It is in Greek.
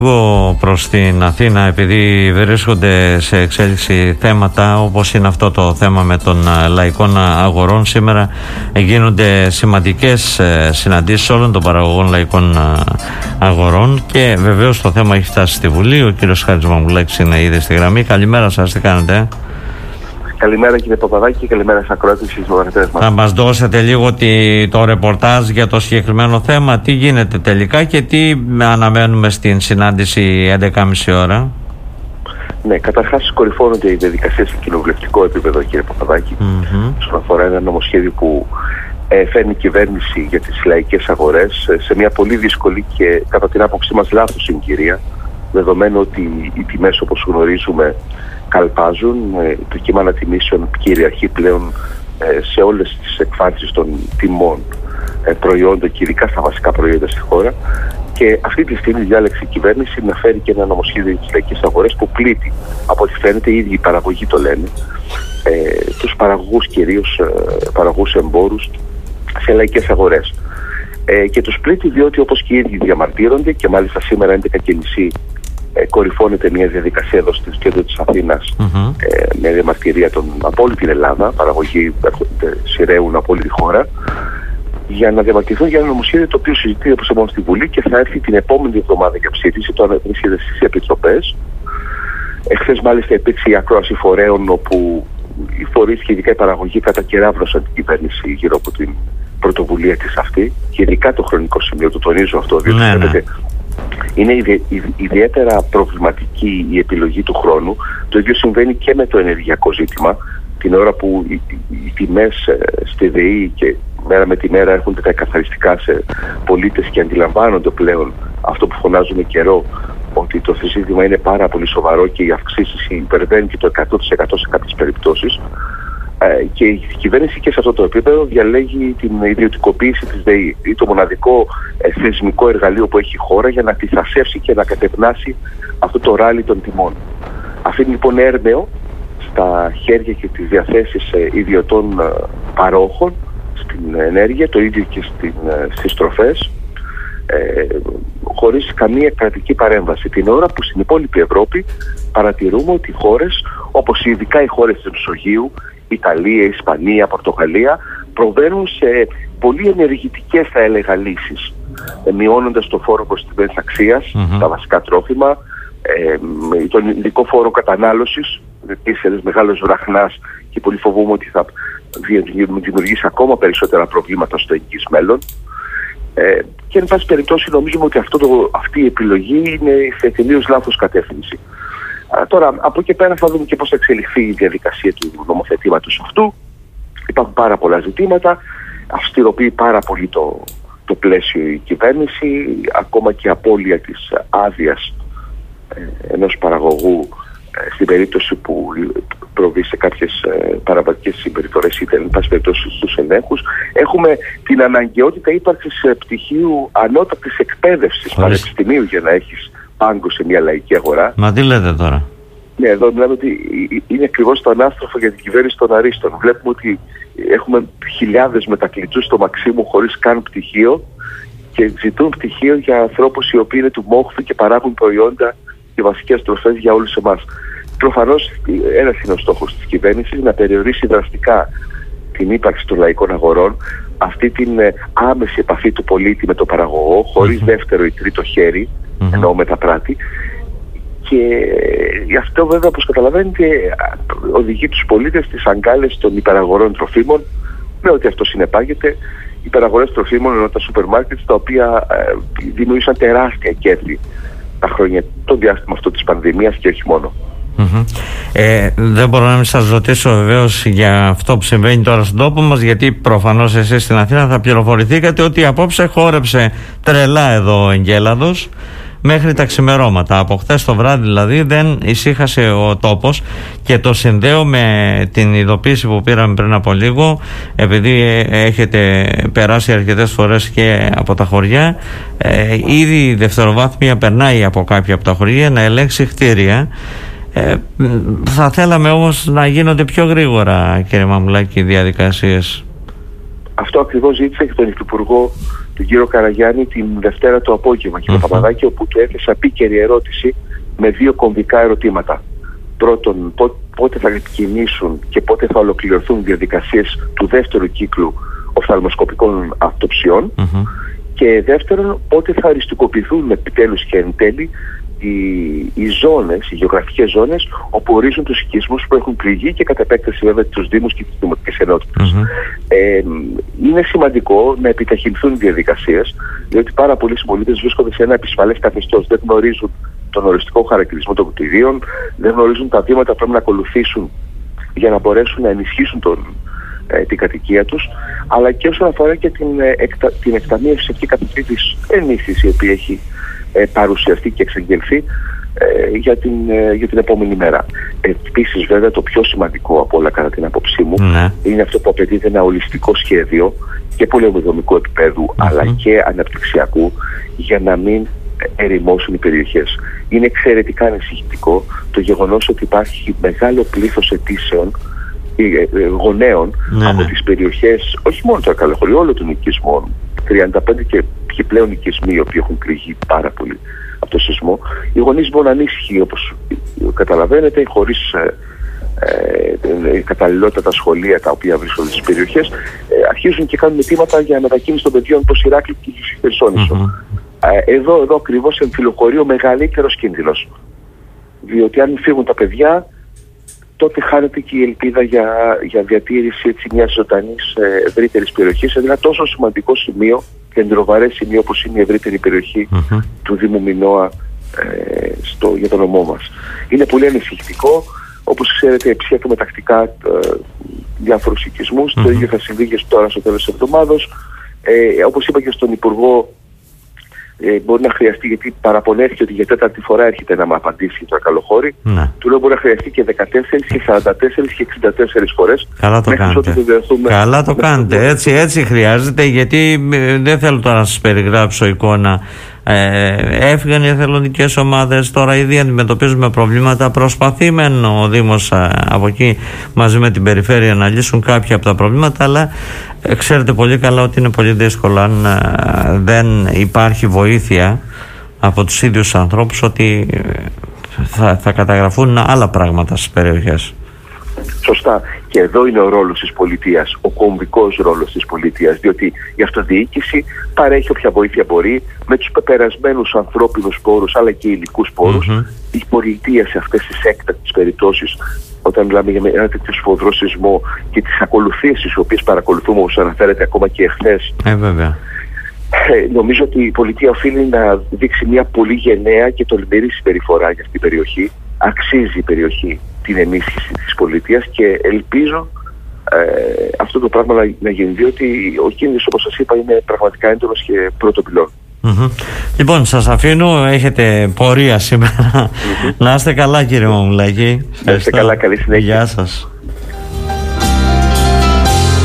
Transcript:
Εγώ προς την Αθήνα, επειδή βρίσκονται σε εξέλιξη θέματα όπως είναι αυτό το θέμα με των λαϊκών αγορών, σήμερα γίνονται σημαντικές συναντήσεις όλων των παραγωγών λαϊκών αγορών και βεβαίως το θέμα έχει φτάσει στη Βουλή. Ο κύριος Χάρης Μαμουλάκης είναι ήδη στη γραμμή. Καλημέρα σας, τι κάνετε? Καλημέρα κύριε Παπαδάκη και καλημέρα στις ακροατές και στους μαγαζιτές μας. Θα μας δώσετε λίγο το ρεπορτάζ για το συγκεκριμένο θέμα, τι γίνεται τελικά και τι αναμένουμε στην συνάντηση 11.30 ώρα. Ναι, καταρχάς κορυφώνονται οι διαδικασίες σε κοινοβουλευτικό επίπεδο κύριε Παπαδάκη, όσον αφορά ένα νομοσχέδιο που φέρνει η κυβέρνηση για τις λαϊκές αγορές σε μια πολύ δύσκολη και κατά την άποψή μας λάθος συγκυρία, δεδομένου ότι οι τιμές όπως γνωρίζουμε καλπάζουν, το κύμα ανατιμήσεων κυριαρχεί πλέον σε όλες τις εκφάνσεις των τιμών προϊόντων και ειδικά στα βασικά προϊόντα στη χώρα, και αυτή τη στιγμή διάλεξε η κυβέρνηση να φέρει και ένα νομοσχέδιο για τις λαϊκές αγορές που πλήττει, από ό,τι φαίνεται οι ίδιοι οι παραγωγοί το λένε, τους παραγωγούς, κυρίως παραγωγούς εμπόρους σε λαϊκές αγορές. Και τους πλήττει διότι όπως και οι ίδιοι διαμαρτύρονται, και μάλιστα σήμερα 11.30 κορυφώνεται μια διαδικασία εδώ στο κέντρο της Αθήνας, μια διαμαρτυρία από όλη την Ελλάδα, παραγωγοί σειραίουν από όλη τη χώρα, για να διαμαρτυρηθούν για ένα νομοσχέδιο το οποίο συζητείται όπως μόνο στη Βουλή και θα έρθει την επόμενη εβδομάδα για ψήφιση, το ανέβησε στις επιτροπές. Εχθές μάλιστα υπήρξε η ακρόαση φορέων όπου οι φορείς και ειδικά οι παραγωγοί κατακεράβλωσαν την κυβέρνηση γύρω από την πρωτοβουλία της αυτή, και ειδικά το χρονικό σημείο, το τονίζω αυτό, διότι είναι ιδιαίτερα προβληματική η επιλογή του χρόνου. Το ίδιο συμβαίνει και με το ενεργειακό ζήτημα. Την ώρα που οι τιμές στη ΔΕΗ και μέρα με τη μέρα έρχονται τα καθαριστικά σε πολίτες και αντιλαμβάνονται πλέον αυτό που φωνάζουμε καιρό, ότι το ζήτημα είναι πάρα πολύ σοβαρό και οι αυξήσεις υπερβαίνουν και το 100% σε κάποιες περιπτώσεις. Και η κυβέρνηση και σε αυτό το επίπεδο διαλέγει την ιδιωτικοποίηση της ΔΕΗ. Είναι το μοναδικό θεσμικό εργαλείο που έχει η χώρα για να αντιθασεύσει και να κατευνάσει αυτό το ράλι των τιμών. Αφήνει λοιπόν έρμεο στα χέρια και τις διαθέσεις ιδιωτών παρόχων στην ενέργεια, το ίδιο και στις τροφές, χωρίς καμία κρατική παρέμβαση. Την ώρα που στην υπόλοιπη Ευρώπη παρατηρούμε ότι χώρες, όπως ειδικά οι χώρες της Μεσογείου, Ιταλία, Ισπανία, Πορτογαλία, προβαίνουν σε πολύ ενεργητικές, θα έλεγα, λύσεις, μειώνοντας το φόρο προς την αξίας, τα βασικά τρόφιμα, τον ειδικό φόρο κατανάλωσης, επίσης ένας μεγάλος βραχνάς, και πολύ φοβούμαι ότι θα δημιουργήσει ακόμα περισσότερα προβλήματα στο εγγύς μέλλον. Και εν πάση περιπτώσει νομίζουμε ότι αυτή η επιλογή είναι σε τελείως λάθος κατεύθυνση. Τώρα, από εκεί πέρα θα δούμε και πώς θα εξελιχθεί η διαδικασία του νομοθετήματος αυτού. Υπάρχουν πάρα πολλά ζητήματα. Αυστηροποιεί πάρα πολύ το πλαίσιο η κυβέρνηση, ακόμα και απώλεια της άδειας ενός παραγωγού στην περίπτωση που προβεί σε κάποιες παραβατικές συμπεριφορές ή εν πάση περιπτώσει στους ελέγχους. Έχουμε την αναγκαιότητα ύπαρξης πτυχίου ανώτατης εκπαίδευσης πανεπιστημίου για να έχεις πάγκο σε μια λαϊκή αγορά. Μα τι λέτε τώρα? Ναι, εδώ μιλάμε ότι είναι ακριβώς το ανάστροφο για την κυβέρνηση των Αρίστων. Βλέπουμε ότι έχουμε χιλιάδες μετακλητούς στο Μαξίμου χωρίς καν πτυχίο και ζητούν πτυχίο για ανθρώπους οι οποίοι είναι του μόχθου και παράγουν προϊόντα και βασικές τροφές για όλους εμάς. Προφανώς ένας είναι ο στόχος της κυβέρνησης, να περιορίσει δραστικά την ύπαρξη των λαϊκών αγορών, αυτή την άμεση επαφή του πολίτη με τον παραγωγό, χωρίς δεύτερο ή τρίτο χέρι, εννοώ μεταπράτη. Και γι' αυτό βέβαια, όπως καταλαβαίνετε, οδηγεί τους πολίτες στις αγκάλες των υπεραγορών τροφίμων, με ό,τι αυτό συνεπάγεται. Υπεραγορές τροφίμων ενώ τα σούπερ μάρκετ, τα οποία δημιούργησαν τεράστια κέρδη τα χρόνια, το διάστημα αυτό της πανδημίας και όχι μόνο. Δεν μπορώ να μην σας ρωτήσω βεβαίως για αυτό που συμβαίνει τώρα στον τόπο μας, γιατί προφανώς εσείς στην Αθήνα θα πληροφορηθήκατε ότι απόψε χόρεψε τρελά εδώ ο Εγκέλαδος μέχρι τα ξημερώματα. Από χθες το βράδυ δηλαδή δεν ησύχασε ο τόπος, και το συνδέω με την ειδοποίηση που πήραμε πριν από λίγο, επειδή έχετε περάσει αρκετές φορές και από τα χωριά. Ήδη η δευτεροβάθμια περνάει από κάποια από τα χωριά να ελέγξει κτίρια. Θα θέλαμε όμως να γίνονται πιο γρήγορα, κύριε Μαμουλάκη, οι διαδικασίες. Αυτό ακριβώς ζήτησα και τον Υφυπουργό τον κύριο Καραγιάννη την Δευτέρα το απόγευμα, κύριο Παπαδάκη, όπου του έθεσα επίκαιρη ερώτηση με δύο κομβικά ερωτήματα. Πρώτον, πότε θα ξεκινήσουν και πότε θα ολοκληρωθούν διαδικασίες του δεύτερου κύκλου οφθαλμοσκοπικών αυτοψιών και δεύτερον, πότε θα οριστικοποιηθούν επιτέλους και εν τέλει οι ζώνες, οι γεωγραφικές ζώνες όπου ορίζουν τους οικισμούς που έχουν πληγεί και κατ' επέκταση βέβαια τους Δήμους και τις Δημοτικές Ενότητες. Είναι σημαντικό να επιταχυνθούν οι διαδικασίες, διότι πάρα πολλοί συμπολίτες βρίσκονται σε ένα επισφαλές καθεστώς, δεν γνωρίζουν τον οριστικό χαρακτηρισμό των κτηρίων, δεν γνωρίζουν τα βήματα που πρέπει να ακολουθήσουν για να μπορέσουν να ενισχύσουν την κατοικία τους, αλλά και όσον αφορά και την εκταμείευση και κατευθύνσης ενίσχυση η οποία έχει παρουσιαστεί και εξαγγελθεί για την επόμενη μέρα. Επίσης βέβαια το πιο σημαντικό από όλα κατά την άποψή μου είναι αυτό που απαιτείται ένα ολιστικό σχέδιο και πολεοδομικού επίπεδου αλλά και αναπτυξιακού για να μην ερημώσουν οι περιοχές. Είναι εξαιρετικά ανησυχητικό το γεγονός ότι υπάρχει μεγάλο πλήθος αιτήσεων γονέων από τις περιοχές, όχι μόνο το Ακαλοχωρίου, όλων των οικισμών, 35 και πλέον οικισμοί οι οποίοι έχουν πληγεί πάρα πολύ από το σεισμό. Οι γονείς μόνο ανήσυχοι, όπως καταλαβαίνετε, χωρίς καταλληλότητα τα σχολεία τα οποία βρίσκονται στις περιοχές, αρχίζουν και κάνουν αιτήματα για μετακίνηση των παιδιών προς Ηράκλειο και Χερσόνησο. Εδώ ακριβώς εμφυλοχωρεί ο μεγαλύτερος κίνδυνος. Διότι αν φύγουν τα παιδιά, τότε χάνεται και η ελπίδα για διατήρηση μιας ζωντανής ευρύτερης περιοχής σε ένα τόσο σημαντικό σημείο, κεντροβαρές σημείο όπως είναι η ευρύτερη περιοχή του Δήμου Μινώα για τον νομό μας. Είναι πολύ ανησυχητικό. Όπως ξέρετε, επισκέπτομαι τακτικά διάφορους οικισμούς. Το ίδιο θα συμβεί και τώρα στο τέλος της εβδομάδος. Όπως είπα και στον Υπουργό, μπορεί να χρειαστεί, γιατί παραπονέθηκε ότι για τέταρτη φορά έρχεται να με απαντήσει για το Ακαλοχώρι. Του λέω μπορεί να χρειαστεί και 14 και 44 και 64 φορές. Καλά το κάνετε. Καλά το κάνετε. Έτσι χρειάζεται, γιατί δεν θέλω τώρα να σας περιγράψω εικόνα. Έφυγαν οι εθελοντικές ομάδες, τώρα ήδη αντιμετωπίζουμε προβλήματα. Προσπαθεί μεν ο Δήμος από εκεί μαζί με την περιφέρεια να λύσουν κάποια από τα προβλήματα, αλλά ξέρετε πολύ καλά ότι είναι πολύ δύσκολο αν δεν υπάρχει βοήθεια από τους ίδιους ανθρώπους, ότι θα καταγραφούν άλλα πράγματα στις περιοχές. Σωστά. Και εδώ είναι ο ρόλος της πολιτείας, ο κομβικός ρόλος της πολιτείας, διότι η αυτοδιοίκηση παρέχει όποια βοήθεια μπορεί με τους πεπερασμένους ανθρώπινους πόρους αλλά και υλικούς πόρους. Η πολιτεία σε αυτές τις έκτακτες περιπτώσεις, όταν μιλάμε για ένα τέτοιο σφοδρό σεισμό και τις ακολουθήσεις τις οποίες παρακολουθούμε, όπως αναφέρεται ακόμα και εχθές, βέβαια. Νομίζω ότι η πολιτεία οφείλει να δείξει μια πολύ γενναία και τολμηρή συμπεριφορά για αυτή την περιοχή. Αξίζει η περιοχή την ενίσχυση της πολιτείας και ελπίζω αυτό το πράγμα να γίνει, διότι ο κίνδυνος, όπως σας είπα, είναι πραγματικά έντονος και πρώτο πυλών. Λοιπόν, σας αφήνω, έχετε πορεία σήμερα. Να είστε καλά, κύριε Μαμουλάκη. Να είστε καλά, καλή συνέχεια. Γεια σας.